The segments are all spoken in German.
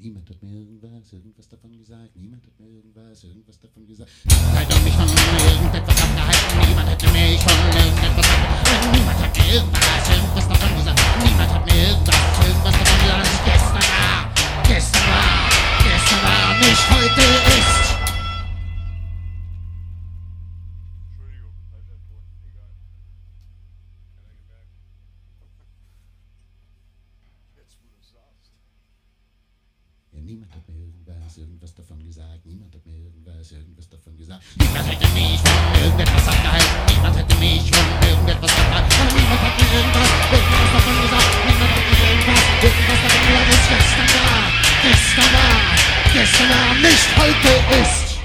Niemand hat mir irgendwas davon gesagt. Niemand hat mir irgendwas davon gesagt. Niemand hat mich von irgendetwas abgehalten. Niemand hätte mich von irgendetwas abgehalten. Niemand hat mir irgendwas davon gesagt. Niemand hat mir irgendwas davon gesagt, dass ich gestern war, nicht heute ist. Entschuldigung, alter Ton, egal. Keiner gemerkt. Jetzt, wo du es sagst. Ja, niemand hat mir irgendwas davon gesagt. Niemand hat mir irgendwas davon gesagt. Niemand hätte mich von irgendetwas abgehalten. Niemand hätte mich von irgendetwas abgehalten. Aber niemand hat mir irgendwas davon gesagt. Niemand hat mir irgendwas davon gesagt, dass gestern war, nicht heute ist.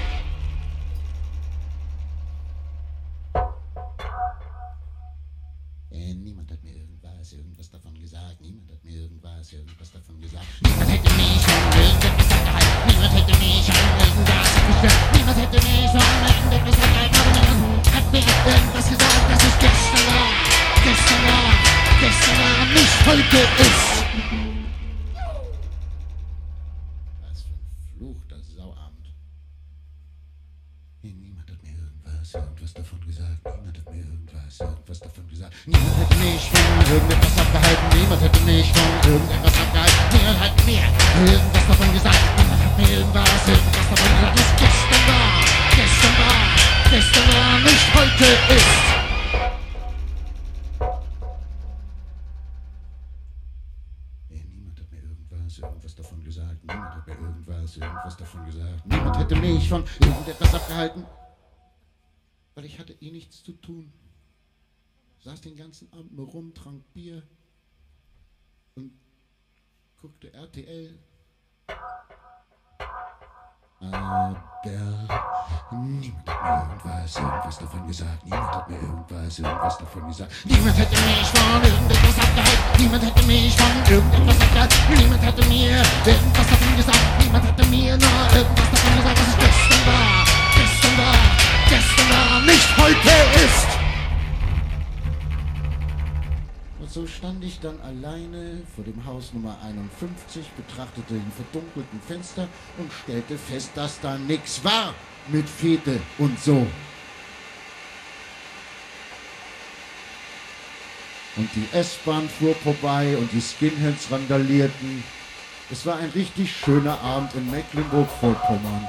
Niemand hat mir irgendwas davon gesagt. Niemand hat mir irgendwas davon gesagt. Niemand hätte mich von irgendetwas abgehalten. Niemand hätte mich von irgendwas abgehalten. Niemand hätte mich von irgendetwas abgehalten. Aber niemand hat mir irgendwas gesagt, dass es gestern war, nicht heute ist. Was für ein verfluchter Sauabend. Niemand hat mir irgendwas davon gesagt. Niemand hat mir irgendwas davon gesagt. Niemand hätte mich von irgendetwas abgehalten. Niemand hätte mich von irgendetwas abgehalten. Niemand hat mir irgendwas davon gesagt. Niemand hat mir irgendwas davon gesagt, dass gestern war, nicht heute ist. Niemand hat mir irgendwas davon gesagt. Niemand hat mir irgendwas davon gesagt. Niemand hätte mich von irgendetwas abgehalten, weil ich hatte nichts zu tun. Saß den ganzen Abend nur rum, trank Bier und guckte RTL. Aber niemand hat mir irgendwas davon gesagt. Niemand hat mir irgendwas davon gesagt. Niemand hätte mich von irgendetwas abgehalten. Niemand hätte mich von irgendetwas abgehalten. Niemand hätte mir irgendwas davon gesagt. Niemand hätte mir nur irgendwas davon gesagt, dass es gestern war, nicht heute ist. Und so stand ich dann alleine vor dem Haus Nummer 51, betrachtete die verdunkelten Fenster und stellte fest, dass da nix war mit Fete und so. Und die S-Bahn fuhr vorbei und die Skinheads randalierten. Es war ein richtig schöner Abend in Mecklenburg-Vorpommern.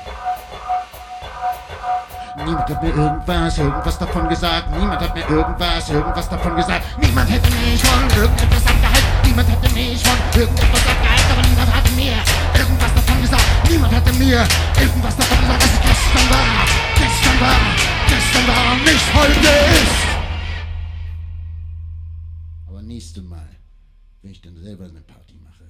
Niemand hat mir irgendwas davon gesagt. Niemand hat mir irgendwas davon gesagt. Niemand hätte mich von irgendetwas abgehalten. Niemand hätte mich von irgendetwas abgehalten. Aber niemand hatte mir irgendwas davon gesagt. Niemand hatte mir irgendwas davon gesagt, dass es gestern war, nicht heute ist. Aber nächstes Mal, wenn ich dann selber eine Party mache,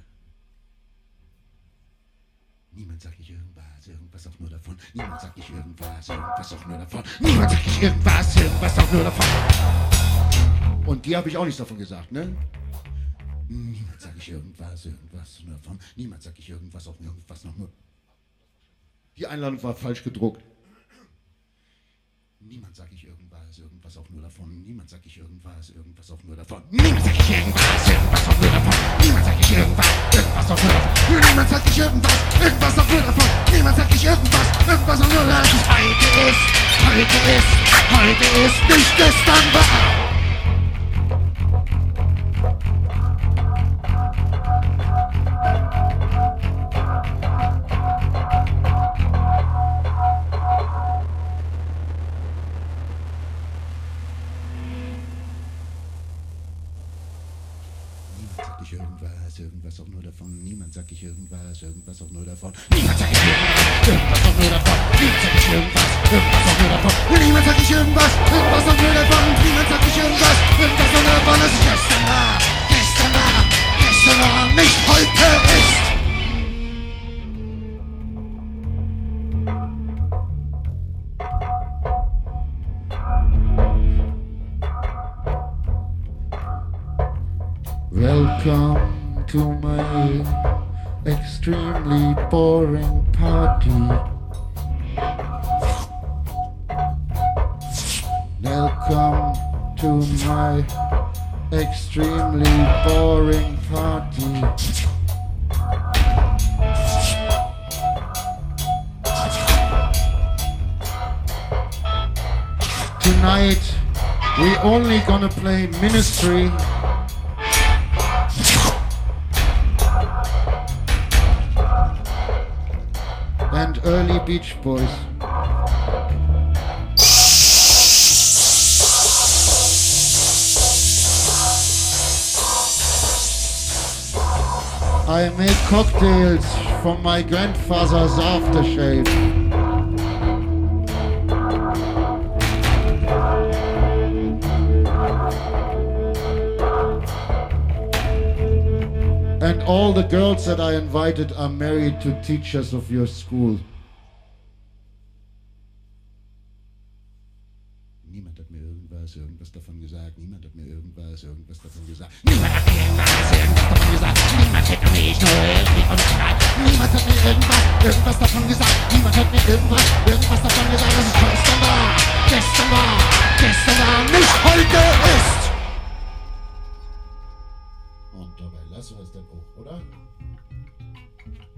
niemand sagt ich irgendwas auch nur davon. Niemand sagt ich irgendwas auch nur davon. Niemand sagt ich irgendwas auch nur davon. Und die habe ich auch nichts davon gesagt, ne? Niemand sagt ich irgendwas nur davon. Niemand sagt ich irgendwas auch nur. Die Einladung war falsch gedruckt. Niemand sagt ich irgendwas auch nur davon. Niemand sagt ich irgendwas auch nur davon. Niemand sagt ich irgendwas auch nur davon. Niemand sagt ich irgendwas auch nur davon. Niemand sagt ich irgendwas auch nur davon. Niemand sagt ich irgendwas auch nur davon. Heute ist, nicht gestern war. Irgendwas auch nur davon. Niemand sagt ich irgendwas auch nur davon. Niemand sagt ich irgendwas auch nur davon. Niemand sagt ich irgendwas auch nur davon. Niemand sagt ich irgendwas auch nur davon. Niemand sagt ich irgendwas auch nur davon. Dass es gestern war, nicht heute ist. Welcome to my extremely boring party. Welcome to my extremely boring party. tonight we only gonna play Ministry. And early Beach Boys. I make cocktails from my grandfather's aftershave. And all the girls that I invited are married to teachers of your school. Niemand hat mir irgendwas davon gesagt. Niemand hat mir irgendwas davon gesagt. Niemand hat mir irgendwas davon gesagt. Niemand hätte mich nur irgendwie umgeschreit. Niemand hat mir irgendwas davon gesagt. Niemand hat mir irgendwas davon gesagt. Das ist gestern war, nicht heute ist. Und dabei lassen wir es dann auch, oder?